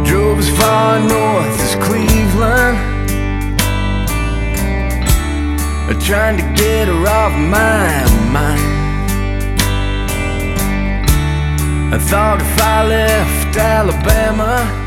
Drove as far north as Cleveland, trying to get her off my mind. I thought if I left Alabama,